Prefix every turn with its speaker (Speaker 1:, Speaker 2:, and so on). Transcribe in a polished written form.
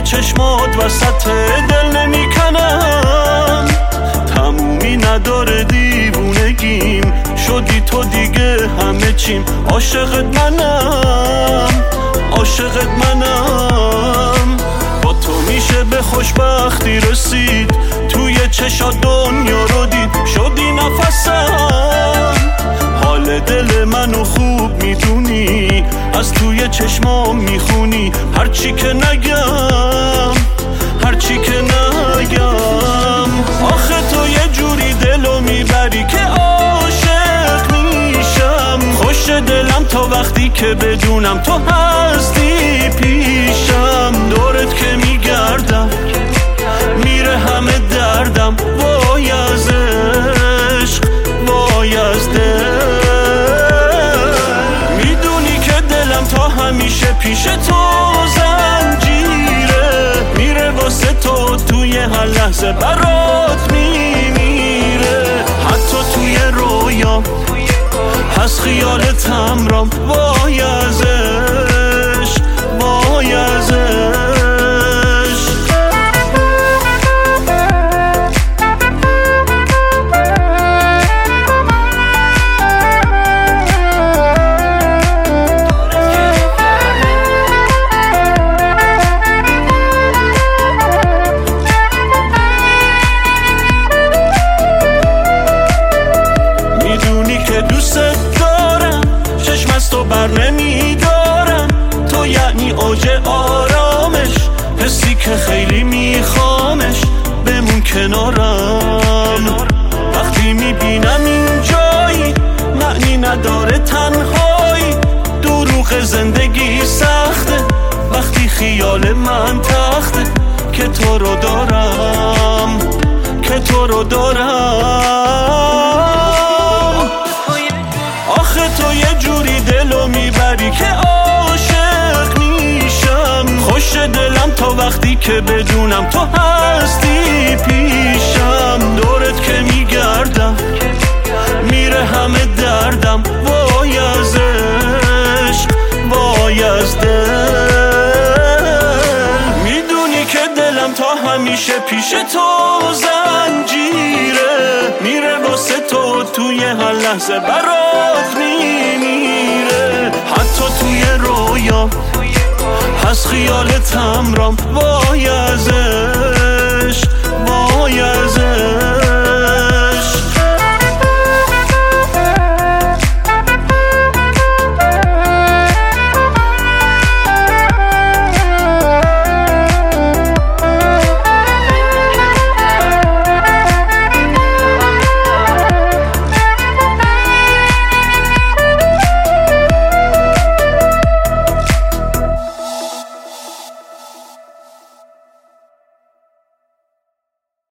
Speaker 1: چشمات وسط دل نمیکنم، تمومی نداره دیوونگیم، شدی تو دیگه همه چیم، عاشقت منم، عاشقت منم. با تو میشه به خوشبختی رسید، توی چشات دنیا رو دید، شدی نفسم، حال دل منو خوب میدونی، از توی چشمام میخونی، هرچی که نگم، هرچی که نگم. آخه تو یه جوری دلو میبری که عاشق میشم، خوش دلم تا وقتی که بدونم تو هستی پیشم، دورت که میگردم میره همه دردم، وای از عشق، وای از دل. میدونی که دلم تا همیشه پیش تو زنجیره، میره واسه تو توی هر لحظه برات میمیره، حتی توی رویام هست خیالت همرام، وای از عشق، وای از عشق. نمیدارم تو یعنی اوج آرامش، حسی که خیلی میخوامش، بمون کنارم. وقتی میبینم اینجایی معنی نداره تنهایی، دروغ زندگی سخته وقتی خیال من تخته، که تو رو دارم، که تو رو دارم. آخه تو یه جوری دلو میبری که عاشق میشم، خوش دلم تا وقتی که بدونم تو هستی پیشم، دورت که میگردم میره همه دردم، وای از عشق، وای از دل. میدونی که دلم تا همیشه پیش تو زنجیره، میره واسه تو توی هر لحظه برات میمیره، حتی توی رویام هست خیالت همرام، وای از